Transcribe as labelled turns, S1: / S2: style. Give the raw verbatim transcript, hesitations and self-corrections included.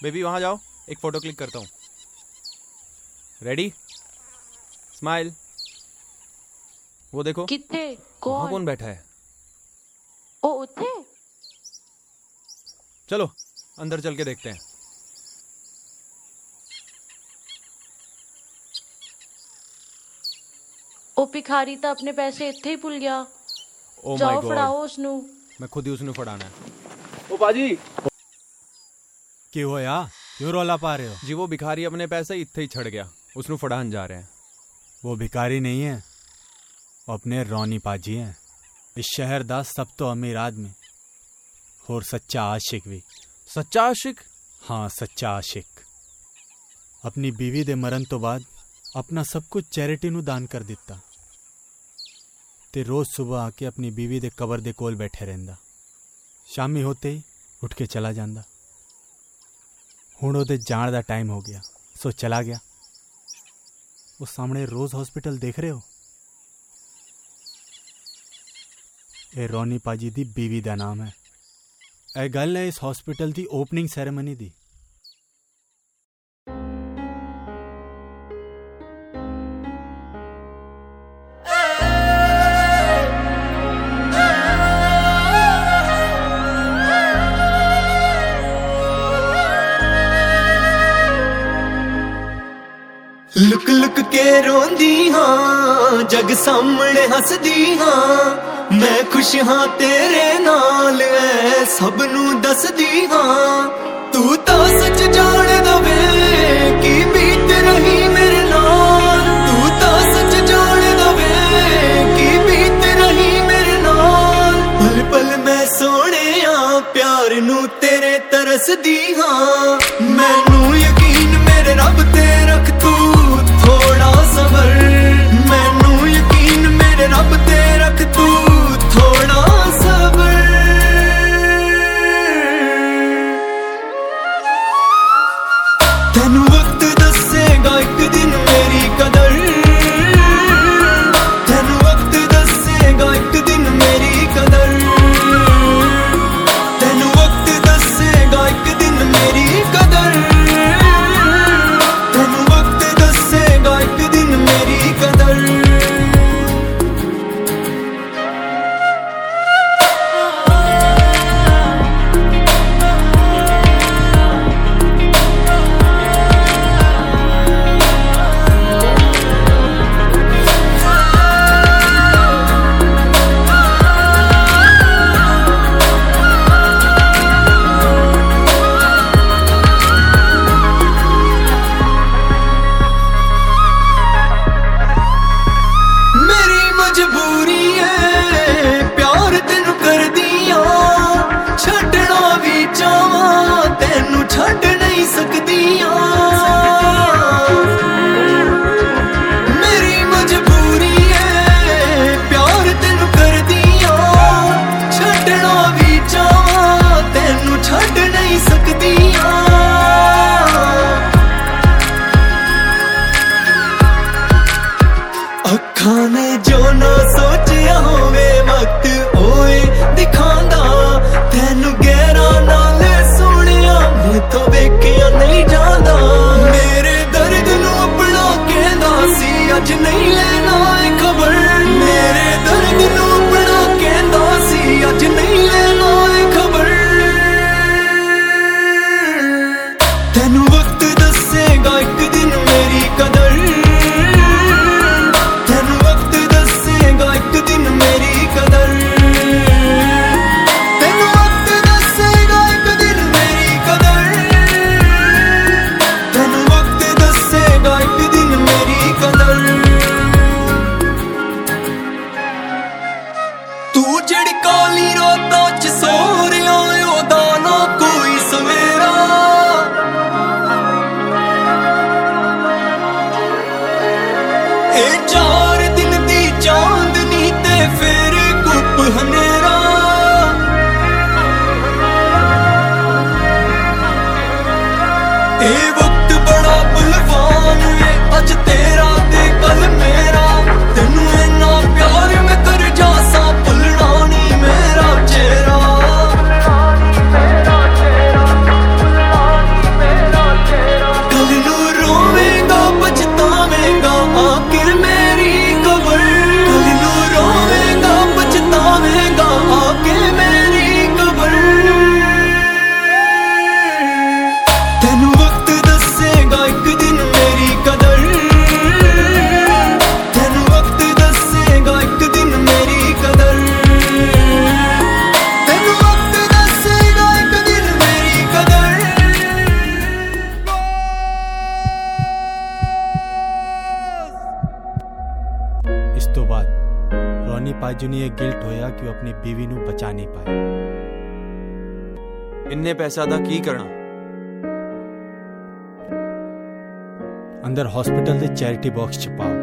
S1: Baby वहां जाओ, एक फोटो क्लिक करता हूँ। Ready, smile. वो देखो
S2: कितने
S1: वहाँ
S2: कौन
S1: कौन बैठा है।
S2: ओ उठे
S1: चलो अंदर चल के देखते हैं।
S2: ओ भिखारी तो अपने पैसे इत्थे ही भूल गया।
S1: ओ
S2: जाओ
S1: माय गॉड,
S2: फड़ाओ उसनू।
S1: मैं खुद ही उसने फड़ाना है।
S3: ओ बाजी
S4: क्यों हो यार, क्यों रौला पा रहे हो?
S1: जी वो भिखारी अपने पैसे इत्थे ही छड़ गया, उसनु फड़ान जा रहे हैं।
S4: वो भिखारी नहीं है, वो अपने रौनी पाजी हैं। इस शहर दा सब तो अमीर आदमी और सच्चा आशिक भी।
S1: सच्चा आशिक?
S4: हाँ सच्चा आशिक। अपनी बीवी दे मरण तो बाद अपना सब कुछ चैरिटी नू दान कर दिता ते रोज सुबह आके अपनी बीवी दे कबर दे कोल बैठे रहंदा। शामी होते ही उठ के चला जांदा। हुण ओदे जाण दा टाइम हो गया, सो चला गया। वो सामने रोज हॉस्पिटल देख रहे हो, ए रौनी पाजी दी बीवी दा नाम है। ए गल है इस हॉस्पिटल दी ओपनिंग सैरेमनी दी।
S5: लुक लुक के रोंदी हाँ, जग सामने हसदी हाँ। मैं खुश हाँ तेरे नाल ऐ सब नू दसदी हाँ। तू तो सच जान दवे की बीत रही मेरे नाल। तू तो सच जान दवे की बीत रही मेरे नाल। पल पल मैं सोने आ प्यार नू तेरे तरसदी हाँ। मैनू यकीन मेरे रब ते रख तू थोड़ा सबर। मैनू यकीन मेरे रब ते रख तू थोड़ा सबर। तेनू वक्त दसेगा एक दिन मेरी कदर। तेनू वक्त दसेगा एक दिन मेरी कदर। तेनू वक्त दसेगा एक दिन मेरी कदर।
S4: ਅੱਜ ਨੂੰ ਇਹ ਗਿਲਟ ਹੋਇਆ ਕਿ ਉਹ ਆਪਣੀ ਬੀਵੀ ਨੂੰ ਬਚਾ ਨਹੀਂ ਪਾਇਆ।
S1: ਇੰਨੇ ਪੈਸਾ ਦਾ ਕੀ ਕਰਨਾ?
S4: ਅੰਦਰ ਹਸਪੀਟਲ ਦੇ ਚੈਰਿਟੀ ਬਾਕਸ ਚ ਪਾਓ।